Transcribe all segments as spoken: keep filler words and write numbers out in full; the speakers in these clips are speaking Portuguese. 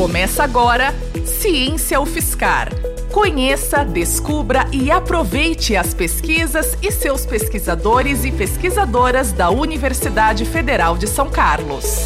Começa agora Ciência UFSCar. Conheça, descubra e aproveite as pesquisas e seus pesquisadores e pesquisadoras da Universidade Federal de São Carlos.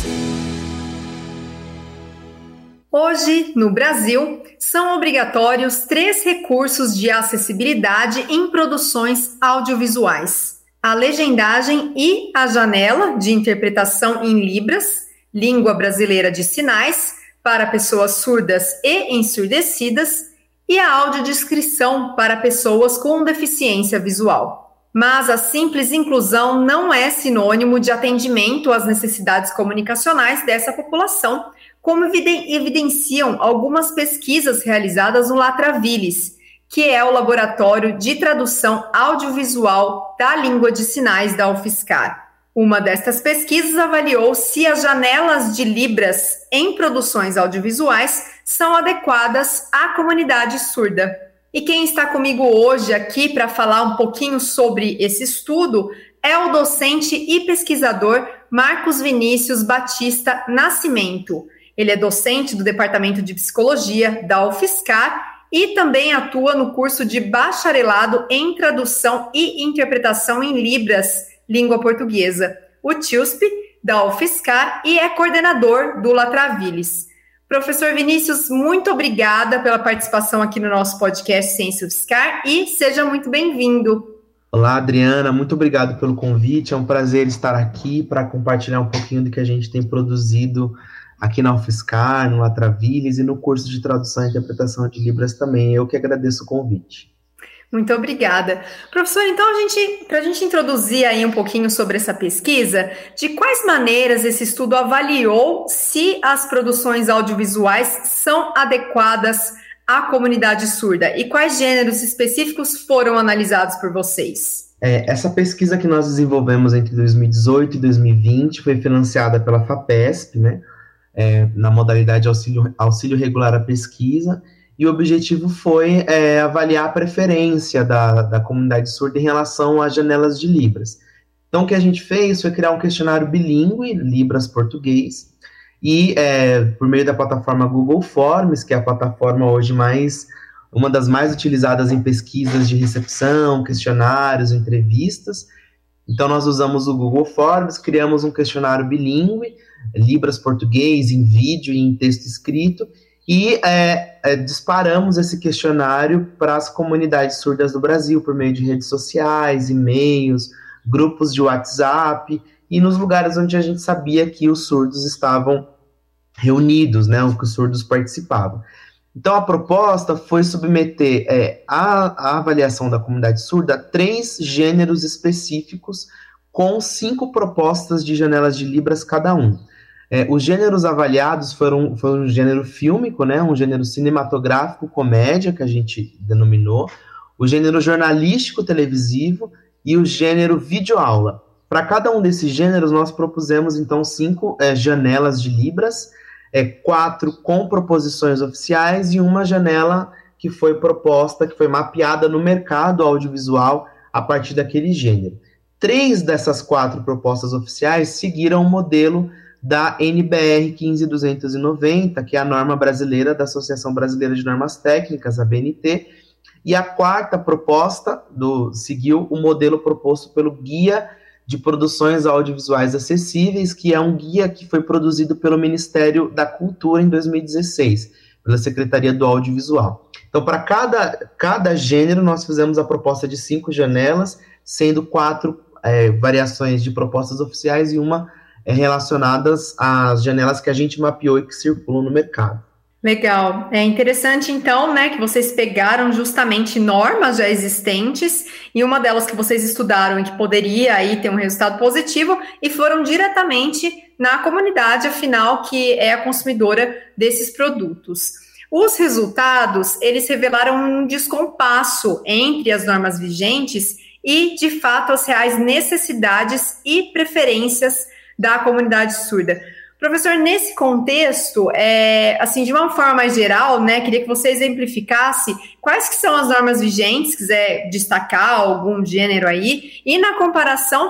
Hoje, no Brasil, são obrigatórios três recursos de acessibilidade em produções audiovisuais: a legendagem e a janela de interpretação em Libras, língua brasileira de sinais, para pessoas surdas e ensurdecidas, e a audiodescrição para pessoas com deficiência visual. Mas a simples inclusão não é sinônimo de atendimento às necessidades comunicacionais dessa população, como evidenciam algumas pesquisas realizadas no LaTraVilis, que é o Laboratório de Tradução Audiovisual da Língua de Sinais da UFSCar. Uma destas pesquisas avaliou se as janelas de Libras em produções audiovisuais são adequadas à comunidade surda. E quem está comigo hoje aqui para falar um pouquinho sobre esse estudo é o docente e pesquisador Marcos Vinícius Batista Nascimento. Ele é docente do Departamento de Psicologia da UFSCar e também atua no curso de bacharelado em Tradução e Interpretação em Libras, língua portuguesa, o T I U S P, da UFSCar, e é coordenador do LaTraVilis. Professor Vinícius, muito obrigada pela participação aqui no nosso podcast Ciência UFSCar e seja muito bem-vindo. Olá, Adriana, muito obrigado pelo convite. É um prazer estar aqui para compartilhar um pouquinho do que a gente tem produzido aqui na UFSCar, no LaTraVilis e no curso de Tradução e Interpretação de Libras também. Eu que agradeço o convite. Muito obrigada. Professor, então, a gente, para a gente introduzir aí um pouquinho sobre essa pesquisa, de quais maneiras esse estudo avaliou se as produções audiovisuais são adequadas à comunidade surda e quais gêneros específicos foram analisados por vocês? É, essa pesquisa que nós desenvolvemos entre dois mil e dezoito e dois mil e vinte foi financiada pela FAPESP, né, é, na modalidade auxílio, auxílio regular à pesquisa, e o objetivo foi é, avaliar a preferência da, da comunidade surda em relação às janelas de Libras. Então, o que a gente fez foi criar um questionário bilíngue, Libras-Português, e é, por meio da plataforma Google Forms, que é a plataforma hoje mais, uma das mais utilizadas em pesquisas de recepção, questionários, entrevistas. Então, nós usamos o Google Forms, criamos um questionário bilíngue, Libras-Português, em vídeo e em texto escrito, e é, é, disparamos esse questionário para as comunidades surdas do Brasil, por meio de redes sociais, e-mails, grupos de WhatsApp, e nos lugares onde a gente sabia que os surdos estavam reunidos, né, que os surdos participavam. Então, a proposta foi submeter é, a, a avaliação da comunidade surda a três gêneros específicos, com cinco propostas de janelas de Libras cada um. É, os gêneros avaliados foram, foram um gênero fílmico, né, um gênero cinematográfico, comédia, que a gente denominou, o gênero jornalístico televisivo e o gênero videoaula. Para cada um desses gêneros, nós propusemos, então, cinco é, janelas de Libras, é, quatro com proposições oficiais e uma janela que foi proposta, que foi mapeada no mercado audiovisual a partir daquele gênero. Três dessas quatro propostas oficiais seguiram o modelo da N B R quinze mil duzentos e noventa, que é a norma brasileira da Associação Brasileira de Normas Técnicas, a B N T, e a quarta proposta do, seguiu o modelo proposto pelo Guia de Produções Audiovisuais Acessíveis, que é um guia que foi produzido pelo Ministério da Cultura em dois mil e dezesseis, pela Secretaria do Audiovisual. Então, para cada, cada gênero, nós fizemos a proposta de cinco janelas, sendo quatro é, variações de propostas oficiais e uma relacionadas às janelas que a gente mapeou e que circulam no mercado. Legal. É interessante, então, né, que vocês pegaram justamente normas já existentes e uma delas que vocês estudaram e que poderia aí ter um resultado positivo e foram diretamente na comunidade, afinal, que é a consumidora desses produtos. Os resultados, eles revelaram um descompasso entre as normas vigentes e, de fato, as reais necessidades e preferências da comunidade surda. Professor, nesse contexto, é, assim, de uma forma mais geral, né, queria que você exemplificasse quais que são as normas vigentes, se quiser destacar algum gênero aí, e na comparação,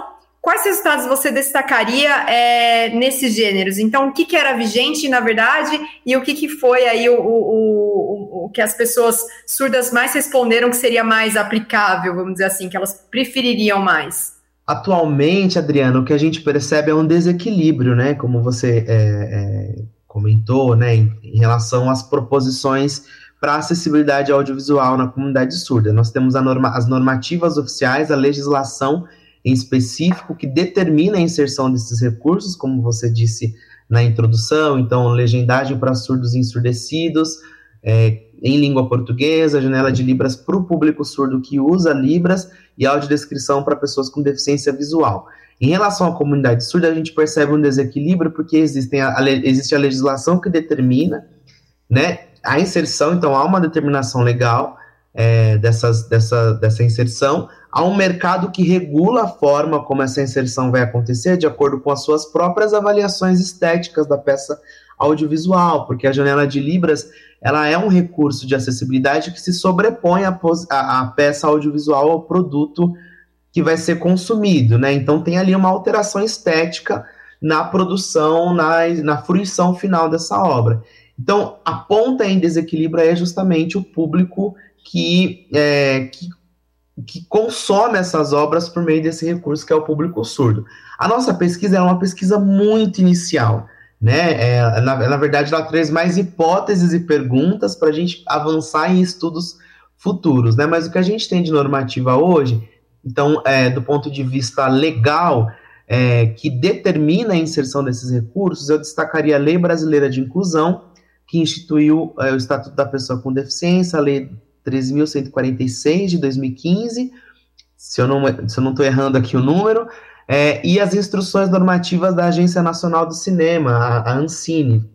quais resultados você destacaria é, nesses gêneros? Então, o que, que era vigente, na verdade, e o que, que foi aí o, o, o, o que as pessoas surdas mais responderam que seria mais aplicável, vamos dizer assim, que elas prefeririam mais? Atualmente, Adriano, o que a gente percebe é um desequilíbrio, né? Como você é, é, comentou, né? Em, em relação às proposições para acessibilidade audiovisual na comunidade surda. Nós temos a norma, as normativas oficiais, a legislação em específico que determina a inserção desses recursos, como você disse na introdução, então, legendagem para surdos e ensurdecidos, é, em língua portuguesa, janela de Libras para o público surdo que usa Libras e audiodescrição para pessoas com deficiência visual. Em relação à comunidade surda, a gente percebe um desequilíbrio porque existem a, a, existe a legislação que determina, né, a inserção, então há uma determinação legal é, dessas, dessa, dessa inserção, há um mercado que regula a forma como essa inserção vai acontecer de acordo com as suas próprias avaliações estéticas da peça audiovisual, porque a janela de Libras ela é um recurso de acessibilidade que se sobrepõe a, a, a peça audiovisual ao produto que vai ser consumido, né? Então tem ali uma alteração estética na produção, na, na fruição final dessa obra. Então, a ponta em desequilíbrio é justamente o público que, é, que, que consome essas obras por meio desse recurso, que é o público surdo. A nossa pesquisa é uma pesquisa muito inicial, né? É, na, na verdade, ela traz mais hipóteses e perguntas para a gente avançar em estudos futuros, né? Mas o que a gente tem de normativa hoje, então, é, do ponto de vista legal, é, que determina a inserção desses recursos, eu destacaria a Lei Brasileira de Inclusão, que instituiu é, o Estatuto da Pessoa com Deficiência, a Lei treze mil cento e quarenta e seis de dois mil e quinze, se eu não se eu não estou errando aqui o número, é, e as instruções normativas da Agência Nacional do Cinema, a, a Ancine,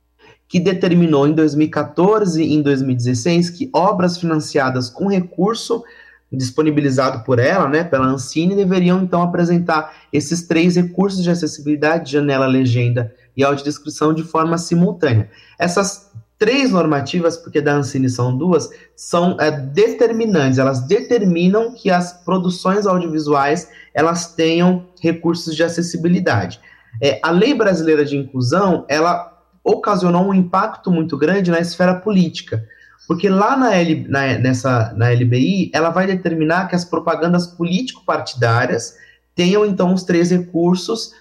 que determinou em dois mil e quatorze e em dois mil e dezesseis que obras financiadas com recurso disponibilizado por ela, né, pela Ancine, deveriam então apresentar esses três recursos de acessibilidade, janela, legenda e audiodescrição de forma simultânea. Essas três normativas, porque da Ancine são duas, são é, determinantes, elas determinam que as produções audiovisuais elas tenham recursos de acessibilidade. É, a Lei Brasileira de Inclusão, ela ocasionou um impacto muito grande na esfera política, porque lá na, L, na, nessa, na L B I, ela vai determinar que as propagandas político-partidárias tenham, então, os três recursos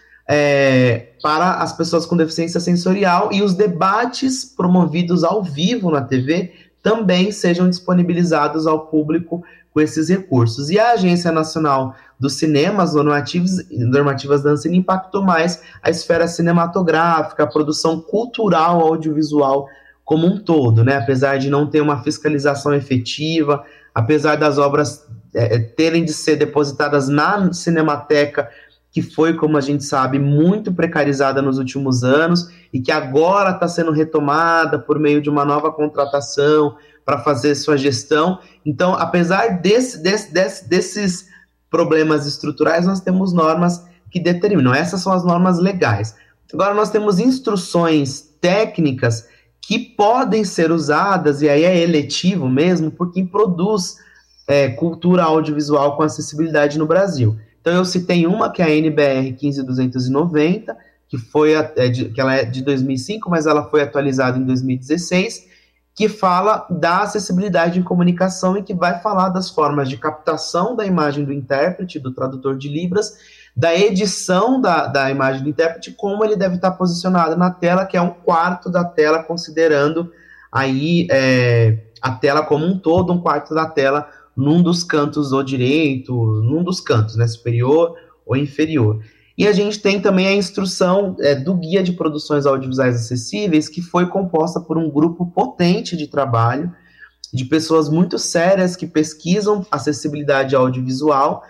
é, para as pessoas com deficiência sensorial e os debates promovidos ao vivo na T V também sejam disponibilizados ao público com esses recursos. E a Agência Nacional do Cinema, as normativas, normativas da Ancine, impactou mais a esfera cinematográfica, a produção cultural audiovisual como um todo, né? Apesar de não ter uma fiscalização efetiva, apesar das obras é, terem de ser depositadas na Cinemateca, que foi, como a gente sabe, muito precarizada nos últimos anos e que agora está sendo retomada por meio de uma nova contratação para fazer sua gestão. Então, apesar desse, desse, desse, desses problemas estruturais, nós temos normas que determinam. Essas são as normas legais. Agora, nós temos instruções técnicas que podem ser usadas, e aí é eletivo mesmo, por quem produz é, cultura audiovisual com acessibilidade no Brasil. Então eu citei uma, que é a N B R quinze mil duzentos e noventa, que, foi a, é de, que ela é de dois mil e cinco, mas ela foi atualizada em dois mil e dezesseis, que fala da acessibilidade em comunicação e que vai falar das formas de captação da imagem do intérprete, do tradutor de Libras, da edição da, da imagem do intérprete, como ele deve estar posicionado na tela, que é um quarto da tela, considerando aí é, a tela como um todo, um quarto da tela num dos cantos do direito, num dos cantos, né, superior ou inferior. E a gente tem também a instrução é, do Guia de Produções Audiovisuais Acessíveis, que foi composta por um grupo potente de trabalho, de pessoas muito sérias que pesquisam acessibilidade audiovisual,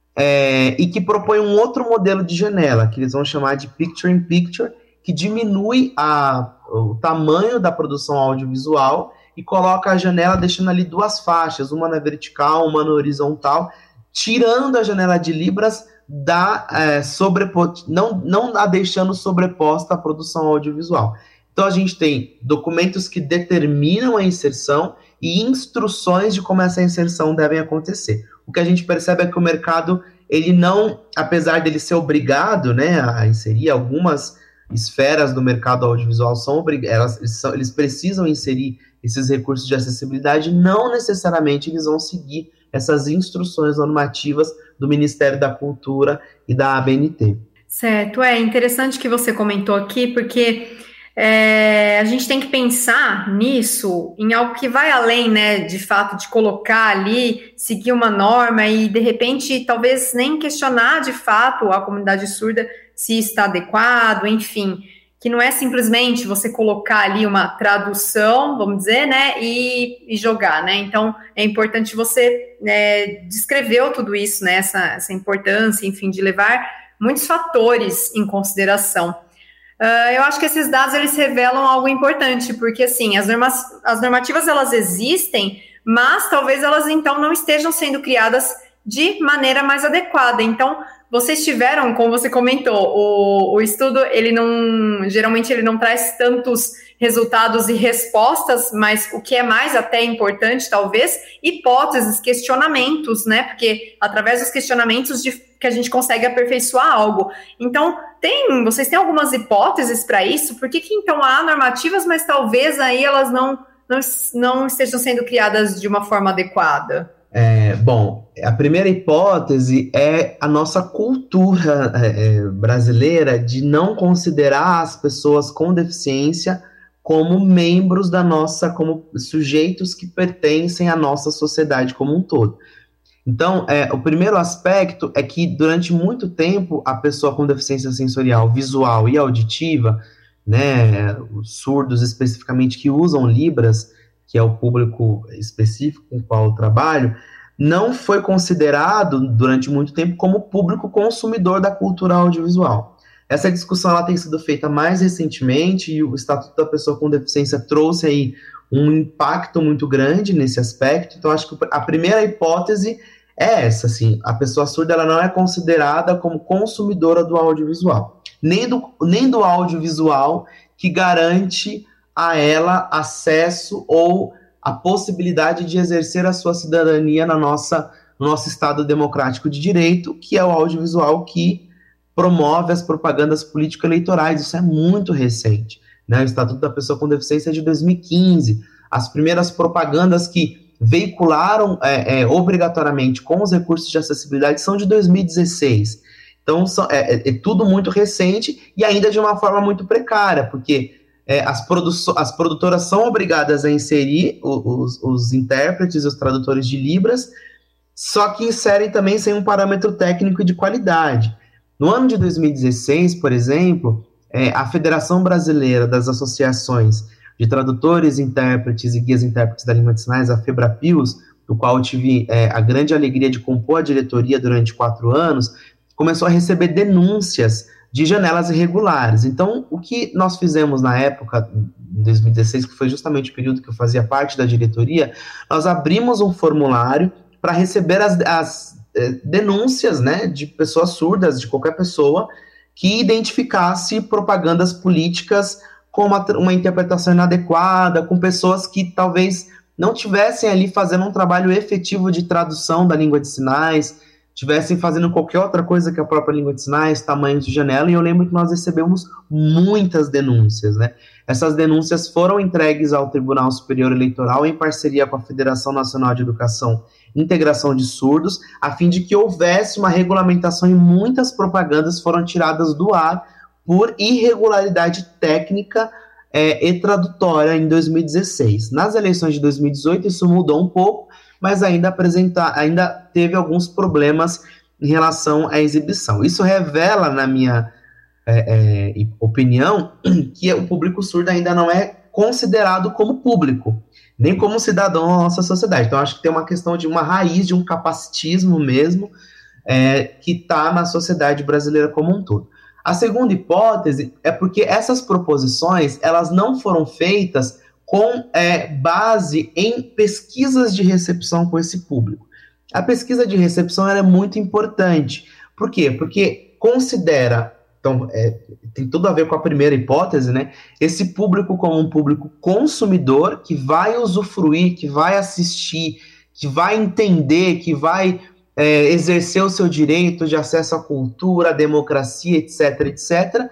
É, e que propõe um outro modelo de janela, que eles vão chamar de Picture-in-Picture, que diminui a, o tamanho da produção audiovisual e coloca a janela deixando ali duas faixas, uma na vertical, uma na horizontal, tirando a janela de Libras, da, é, sobrepo, não, não a deixando sobreposta à produção audiovisual. Então a gente tem documentos que determinam a inserção e instruções de como essa inserção deve acontecer. O que a gente percebe é que o mercado ele não, apesar dele ser obrigado, né, a inserir algumas esferas do mercado audiovisual, são elas, eles, são, eles precisam inserir esses recursos de acessibilidade, não necessariamente eles vão seguir essas instruções normativas do Ministério da Cultura e da A B N T. Certo, é interessante que você comentou aqui, porque é, a gente tem que pensar nisso, em algo que vai além, né, de fato, de colocar ali, seguir uma norma e, de repente, talvez nem questionar, de fato, a comunidade surda se está adequado, enfim, que não é simplesmente você colocar ali uma tradução, vamos dizer, né, e, e jogar, né, então é importante você, né, descreveu tudo isso, né, essa, essa importância, enfim, de levar muitos fatores em consideração. Uh, eu acho que esses dados, eles revelam algo importante, porque, assim, as, normas, as normativas, elas existem, mas talvez elas, então, não estejam sendo criadas de maneira mais adequada. Então, vocês tiveram, como você comentou, o, o estudo, ele não, geralmente, ele não traz tantos resultados e respostas, mas o que é mais até importante, talvez, hipóteses, questionamentos, né, porque através dos questionamentos de, que a gente consegue aperfeiçoar algo. Então, tem, vocês têm algumas hipóteses para isso? Por que que, então, há normativas, mas talvez aí elas não, não, não estejam sendo criadas de uma forma adequada? É, bom, a primeira hipótese é a nossa cultura é, brasileira de não considerar as pessoas com deficiência como membros da nossa, como sujeitos que pertencem à nossa sociedade como um todo. Então, é, o primeiro aspecto é que durante muito tempo a pessoa com deficiência sensorial, visual e auditiva, né, os surdos especificamente que usam Libras, que é o público específico com o qual eu trabalho, não foi considerado durante muito tempo como público consumidor da cultura audiovisual. Essa discussão ela tem sido feita mais recentemente e o Estatuto da Pessoa com Deficiência trouxe aí um impacto muito grande nesse aspecto. Então, acho que a primeira hipótese é essa, assim, a pessoa surda ela não é considerada como consumidora do audiovisual, nem do, nem do audiovisual que garante a ela acesso ou a possibilidade de exercer a sua cidadania na nossa, no nosso Estado democrático de direito, que é o audiovisual que promove as propagandas político-eleitorais. Isso é muito recente, né? O Estatuto da Pessoa com Deficiência é de dois mil e quinze. As primeiras propagandas que veicularam é, é, obrigatoriamente com os recursos de acessibilidade são de dois mil e dezesseis. Então, são, é, é, é tudo muito recente e ainda de uma forma muito precária, porque é, as, produ as produtoras são obrigadas a inserir os, os, os intérpretes e os tradutores de Libras, só que inserem também sem um parâmetro técnico e de qualidade. No ano de dois mil e dezesseis, por exemplo, é, a Federação Brasileira das Associações de Tradutores, Intérpretes e Guias Intérpretes da Língua de Sinais, a FEBRAPIOS, do qual eu tive é, a grande alegria de compor a diretoria durante quatro anos, começou a receber denúncias de janelas irregulares. Então, o que nós fizemos na época, em dois mil e dezesseis, que foi justamente o período que eu fazia parte da diretoria, nós abrimos um formulário para receber as, as eh, denúncias, né, de pessoas surdas, de qualquer pessoa, que identificasse propagandas políticas com uma, uma interpretação inadequada, com pessoas que talvez não tivessem ali fazendo um trabalho efetivo de tradução da língua de sinais, estivessem fazendo qualquer outra coisa que a própria língua de sinais, tamanho de janela, e eu lembro que nós recebemos muitas denúncias, né? Essas denúncias foram entregues ao Tribunal Superior Eleitoral em parceria com a Federação Nacional de Educação e Integração de Surdos, a fim de que houvesse uma regulamentação e muitas propagandas foram tiradas do ar por irregularidade técnica é, e tradutória em dois mil e dezesseis. Nas eleições de dois mil e dezoito isso mudou um pouco, mas ainda, apresenta, ainda teve alguns problemas em relação à exibição. Isso revela, na minha é, é, opinião, que o público surdo ainda não é considerado como público, nem como cidadão da nossa sociedade. Então, acho que tem uma questão de uma raiz, de um capacitismo mesmo, é, que está na sociedade brasileira como um todo. A segunda hipótese é porque essas proposições, elas não foram feitas com é, base em pesquisas de recepção com esse público. A pesquisa de recepção ela é muito importante. Por quê? Porque considera, então, é, tem tudo a ver com a primeira hipótese, né? Esse público como um público consumidor que vai usufruir, que vai assistir, que vai entender, que vai é, exercer o seu direito de acesso à cultura, à democracia, etc, etcétera,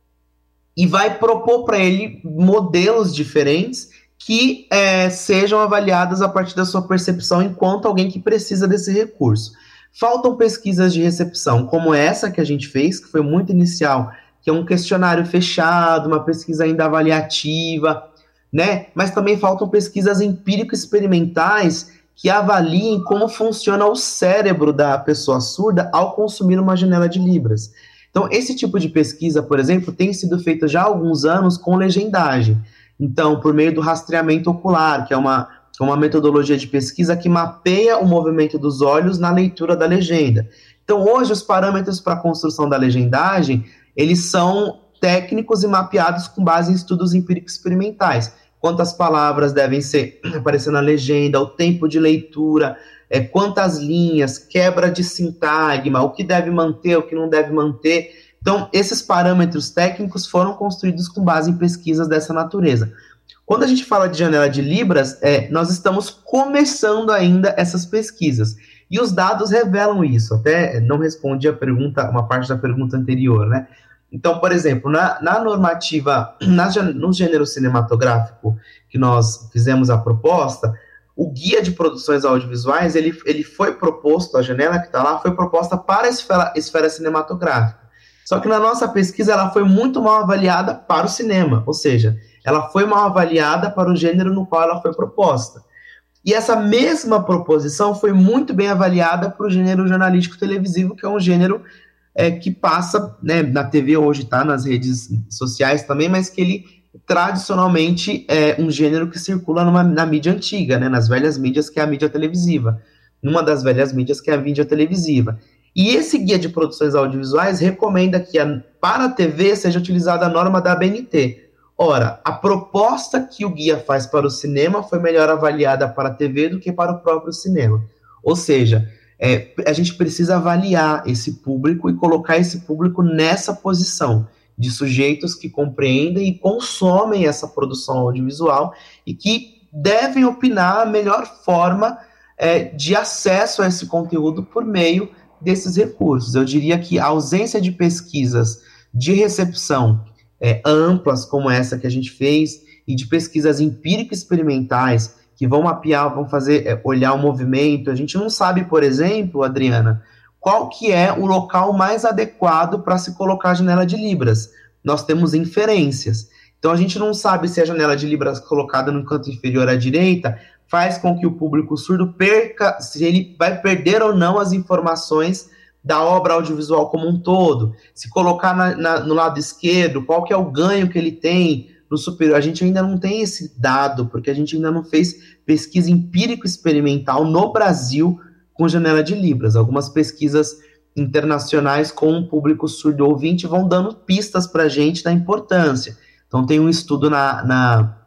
e vai propor para ele modelos diferentes que é, sejam avaliadas a partir da sua percepção enquanto alguém que precisa desse recurso. Faltam pesquisas de recepção, como essa que a gente fez, que foi muito inicial, que é um questionário fechado, uma pesquisa ainda avaliativa, né? Mas também faltam pesquisas empírico-experimentais que avaliem como funciona o cérebro da pessoa surda ao consumir uma janela de Libras. Então, esse tipo de pesquisa, por exemplo, tem sido feita já há alguns anos com legendagem. Então, por meio do rastreamento ocular, que é uma, uma metodologia de pesquisa que mapeia o movimento dos olhos na leitura da legenda. Então, hoje, os parâmetros para a construção da legendagem, eles são técnicos e mapeados com base em estudos empíricos experimentais. Quantas palavras devem ser aparecer na legenda, o tempo de leitura, é, quantas linhas, quebra de sintagma, o que deve manter, o que não deve manter. Então, esses parâmetros técnicos foram construídos com base em pesquisas dessa natureza. Quando a gente fala de janela de Libras, é, nós estamos começando ainda essas pesquisas. E os dados revelam isso. Até não respondi a pergunta, uma parte da pergunta anterior, né? Então, por exemplo, na, na normativa, na, no gênero cinematográfico que nós fizemos a proposta, o guia de produções audiovisuais, ele, ele foi proposto, a janela que está lá, foi proposta para a esfera, esfera cinematográfica. Só que na nossa pesquisa ela foi muito mal avaliada para o cinema, ou seja, ela foi mal avaliada para o gênero no qual ela foi proposta. E essa mesma proposição foi muito bem avaliada para o gênero jornalístico televisivo, que é um gênero é, que passa, né, na T V hoje, tá, nas redes sociais também, mas que ele tradicionalmente é um gênero que circula numa, na mídia antiga, né, nas velhas mídias, que é a mídia televisiva. Numa das velhas mídias, que é a mídia televisiva. E esse guia de produções audiovisuais recomenda que a, para a T V seja utilizada a norma da A B N T. Ora, a proposta que o guia faz para o cinema foi melhor avaliada para a T V do que para o próprio cinema. Ou seja, é, a gente precisa avaliar esse público e colocar esse público nessa posição de sujeitos que compreendem e consomem essa produção audiovisual e que devem opinar a melhor forma é, de acesso a esse conteúdo por meio desses recursos. Eu diria que a ausência de pesquisas de recepção é, amplas, como essa que a gente fez, e de pesquisas empírico-experimentais, que vão mapear, vão fazer, é, olhar o movimento. A gente não sabe, por exemplo, Adriana, qual que é o local mais adequado para se colocar a janela de Libras. Nós temos inferências. Então, a gente não sabe se a janela de Libras colocada no canto inferior à direita faz com que o público surdo perca, se ele vai perder ou não as informações da obra audiovisual como um todo. Se colocar na, na, no lado esquerdo, qual que é o ganho que ele tem no superior. A gente ainda não tem esse dado, porque a gente ainda não fez pesquisa empírico-experimental no Brasil com janela de Libras. Algumas pesquisas internacionais com o público surdo ouvinte vão dando pistas para a gente da importância. Então, tem um estudo na, na,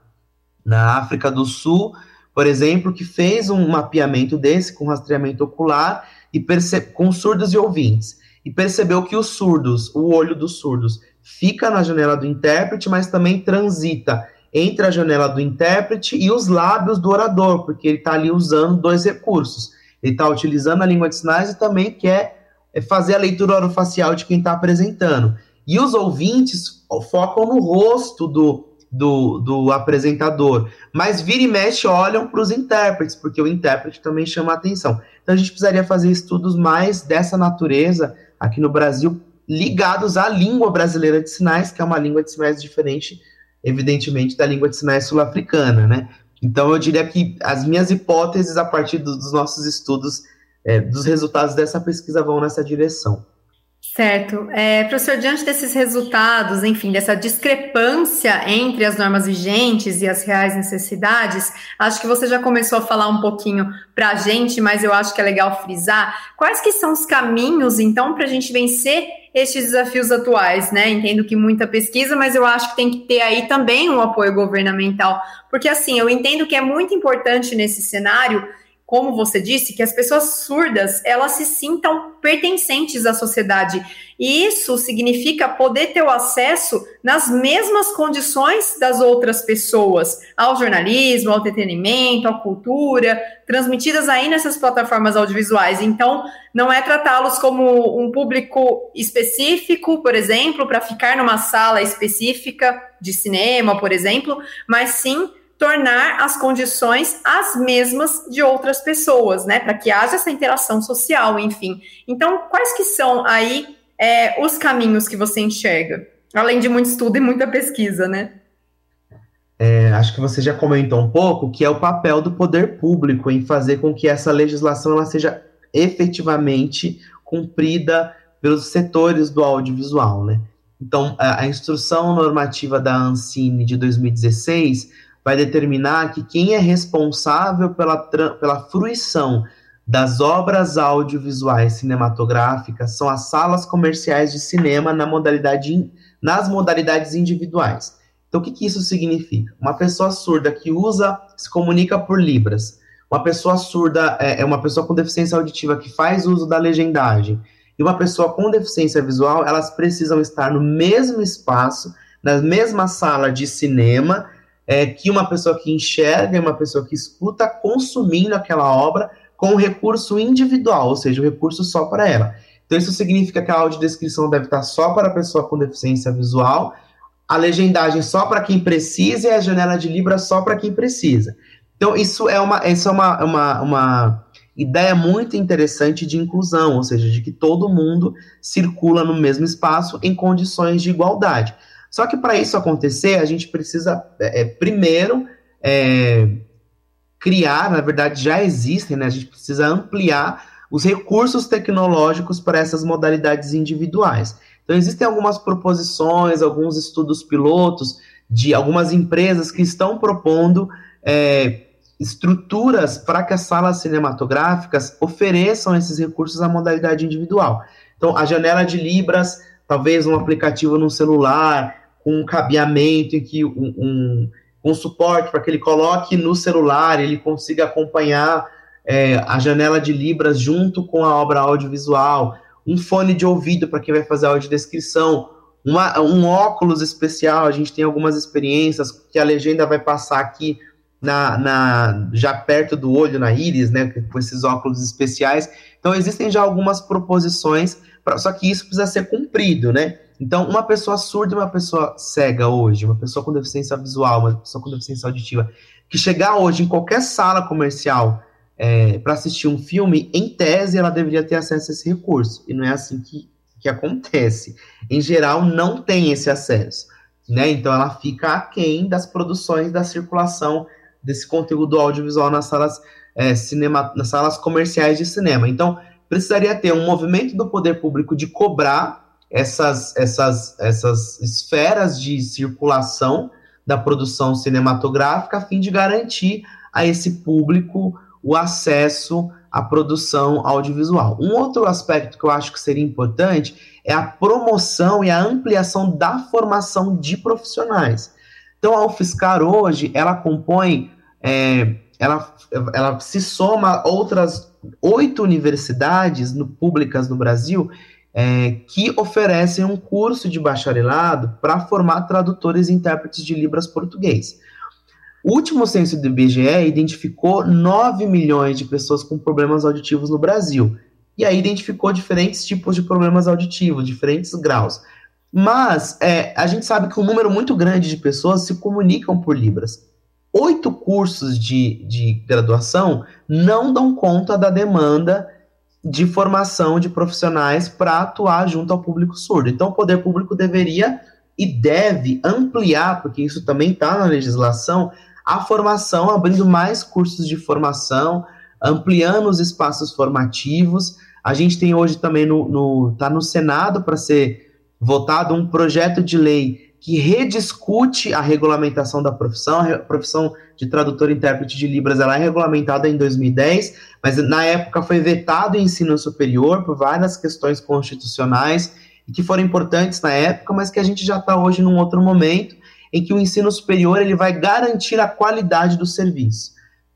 na África do Sul, por exemplo, que fez um mapeamento desse com rastreamento ocular e perce- com surdos e ouvintes, e percebeu que os surdos, o olho dos surdos, fica na janela do intérprete, mas também transita entre a janela do intérprete e os lábios do orador, porque ele está ali usando dois recursos. Ele está utilizando a língua de sinais e também quer fazer a leitura orofacial de quem está apresentando. E os ouvintes focam no rosto do, do, do apresentador, mas vira e mexe olham para os intérpretes, porque o intérprete também chama a atenção. Então a gente precisaria fazer estudos mais dessa natureza aqui no Brasil, ligados à língua brasileira de sinais, que é uma língua de sinais diferente, evidentemente, da língua de sinais sul-africana, né? Então eu diria que as minhas hipóteses, a partir do, dos nossos estudos, é, dos resultados dessa pesquisa, vão nessa direção. Certo. É, professor, diante desses resultados, enfim, dessa discrepância entre as normas vigentes e as reais necessidades, acho que você já começou a falar um pouquinho para a gente, mas eu acho que é legal frisar quais que são os caminhos, então, para a gente vencer estes desafios atuais, né? Entendo que muita pesquisa, mas eu acho que tem que ter aí também um apoio governamental, porque assim, eu entendo que é muito importante nesse cenário como você disse, que as pessoas surdas, elas se sintam pertencentes à sociedade. E isso significa poder ter o acesso nas mesmas condições das outras pessoas, ao jornalismo, ao entretenimento, à cultura, transmitidas aí nessas plataformas audiovisuais. Então, não é tratá-los como um público específico, por exemplo, para ficar numa sala específica de cinema, por exemplo, mas sim tornar as condições as mesmas de outras pessoas, né, para que haja essa interação social, enfim. Então, quais que são aí é, os caminhos que você enxerga? Além de muito estudo e muita pesquisa, né? É, acho que você já comentou um pouco que é o papel do poder público em fazer com que essa legislação ela seja efetivamente cumprida pelos setores do audiovisual, né? Então, a, a instrução normativa da Ancine de dois mil e dezesseis vai determinar que quem é responsável pela, pela fruição das obras audiovisuais cinematográficas são as salas comerciais de cinema na modalidade, nas modalidades individuais. Então, o que, que isso significa? Uma pessoa surda que usa, se comunica por Libras, uma pessoa surda é, é uma pessoa com deficiência auditiva que faz uso da legendagem, e uma pessoa com deficiência visual, elas precisam estar no mesmo espaço, na mesma sala de cinema, É, que uma pessoa que enxerga e uma pessoa que escuta consumindo aquela obra com recurso individual, ou seja, o recurso só para ela. Então isso significa que a audiodescrição deve estar só para a pessoa com deficiência visual, a legendagem só para quem precisa e a janela de Libras só para quem precisa. Então isso é, uma, isso é uma, uma, uma ideia muito interessante de inclusão, ou seja, de que todo mundo circula no mesmo espaço em condições de igualdade. Só que para isso acontecer, a gente precisa, é, primeiro, é, criar, na verdade já existem, né? A gente precisa ampliar os recursos tecnológicos para essas modalidades individuais. Então, existem algumas proposições, alguns estudos pilotos de algumas empresas que estão propondo é, estruturas para que as salas cinematográficas ofereçam esses recursos à modalidade individual. Então, a janela de Libras, talvez um aplicativo no celular, com um cabeamento em que um, um, um suporte para que ele coloque no celular, ele consiga acompanhar é, a janela de Libras junto com a obra audiovisual, um fone de ouvido para quem vai fazer a audiodescrição, uma, um óculos especial, a gente tem algumas experiências que a legenda vai passar aqui na, na, já perto do olho, na íris, né, com esses óculos especiais. Então existem já algumas proposições, pra, só que isso precisa ser cumprido, né? Então, uma pessoa surda e uma pessoa cega hoje, uma pessoa com deficiência visual, uma pessoa com deficiência auditiva, que chegar hoje em qualquer sala comercial é, para assistir um filme, em tese, ela deveria ter acesso a esse recurso. E não é assim que, que acontece. Em geral, não tem esse acesso, né? Então, ela fica aquém das produções da circulação desse conteúdo audiovisual nas salas, é, cinema, nas salas comerciais de cinema. Então, precisaria ter um movimento do poder público de cobrar Essas, essas, essas esferas de circulação da produção cinematográfica a fim de garantir a esse público o acesso à produção audiovisual. Um outro aspecto que eu acho que seria importante é a promoção e a ampliação da formação de profissionais. Então, a UFSCar hoje, ela compõe, é, ela, ela se soma a outras oito universidades no, públicas no Brasil, É, que oferecem um curso de bacharelado para formar tradutores e intérpretes de Libras português. O último censo do I B G E identificou nove milhões de pessoas com problemas auditivos no Brasil, e aí identificou diferentes tipos de problemas auditivos, diferentes graus. Mas é, a gente sabe que um número muito grande de pessoas se comunicam por Libras. Oito cursos de, de graduação não dão conta da demanda de formação de profissionais para atuar junto ao público surdo. Então, o poder público deveria e deve ampliar, porque isso também está na legislação, a formação, abrindo mais cursos de formação, ampliando os espaços formativos. A gente tem hoje também, no, no, tá no Senado para ser votado um projeto de lei que rediscute a regulamentação da profissão. A profissão de tradutor e intérprete de Libras ela é regulamentada em dois mil e dez, mas na época foi vetado em ensino superior por várias questões constitucionais e que foram importantes na época, mas que a gente já está hoje num outro momento em que o ensino superior ele vai garantir a qualidade do serviço.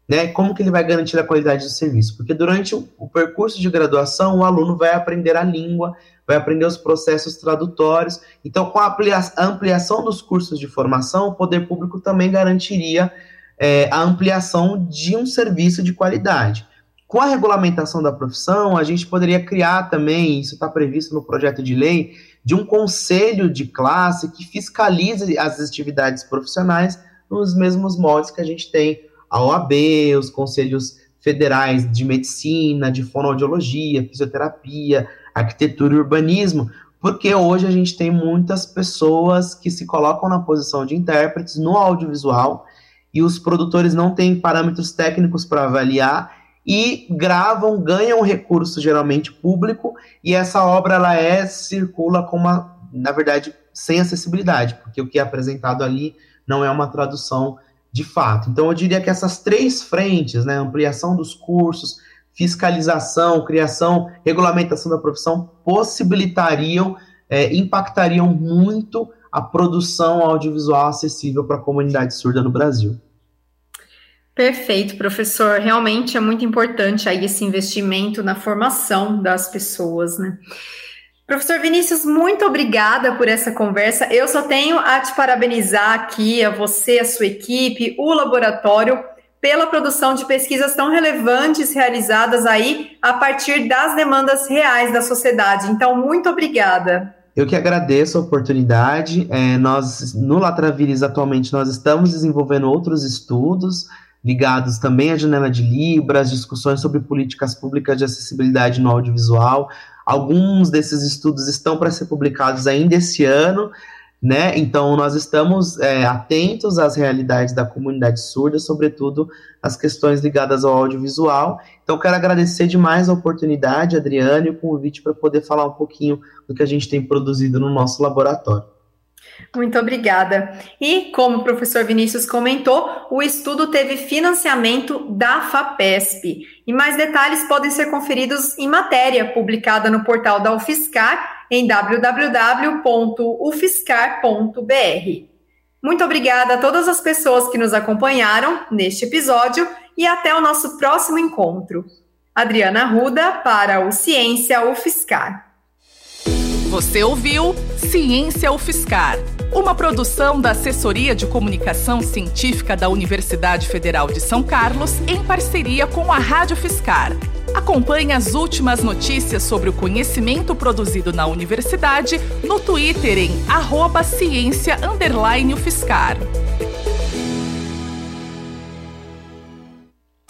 né? Como que ele vai garantir a qualidade do serviço? Porque durante o, o percurso de graduação, o aluno vai aprender a língua, vai aprender os processos tradutórios. Então, com a ampliação dos cursos de formação, o poder público também garantiria é, a ampliação de um serviço de qualidade. Com a regulamentação da profissão, a gente poderia criar também, isso está previsto no projeto de lei, de um conselho de classe que fiscalize as atividades profissionais nos mesmos moldes que a gente tem a O A B, os conselhos federais de medicina, de fonoaudiologia, fisioterapia, arquitetura e urbanismo, porque hoje a gente tem muitas pessoas que se colocam na posição de intérpretes no audiovisual e os produtores não têm parâmetros técnicos para avaliar e gravam, ganham recurso geralmente público, e essa obra ela é, circula com uma, na verdade, sem acessibilidade, porque o que é apresentado ali não é uma tradução de fato. Então eu diria que essas três frentes, né, ampliação dos cursos, fiscalização, criação, regulamentação da profissão, possibilitariam, é, impactariam muito a produção audiovisual acessível para a comunidade surda no Brasil. Perfeito, professor. Realmente é muito importante aí esse investimento na formação das pessoas, né? Professor Vinícius, muito obrigada por essa conversa. Eu só tenho a te parabenizar aqui, a você, a sua equipe, o laboratório, pela produção de pesquisas tão relevantes realizadas aí a partir das demandas reais da sociedade. Então, muito obrigada. Eu que agradeço a oportunidade. É, nós, no Latravires, atualmente, nós estamos desenvolvendo outros estudos ligados também à janela de Libras, discussões sobre políticas públicas de acessibilidade no audiovisual. Alguns desses estudos estão para ser publicados ainda esse ano, né? Então, nós estamos é, atentos às realidades da comunidade surda, sobretudo as questões ligadas ao audiovisual. Então, quero agradecer demais a oportunidade, Adriane, e o convite para poder falar um pouquinho do que a gente tem produzido no nosso laboratório. Muito obrigada. E, como o professor Vinícius comentou, o estudo teve financiamento da FAPESP. E mais detalhes podem ser conferidos em matéria publicada no portal da UFSCar, em w w w ponto u f s c a r ponto b r. Muito obrigada a todas as pessoas que nos acompanharam neste episódio e até o nosso próximo encontro. Adriana Arruda para o Ciência UFSCar. Você ouviu Ciência UFSCar, uma produção da Assessoria de Comunicação Científica da Universidade Federal de São Carlos, em parceria com a Rádio UFSCar. Acompanhe as últimas notícias sobre o conhecimento produzido na universidade no Twitter em arroba ciência underline UFSCar.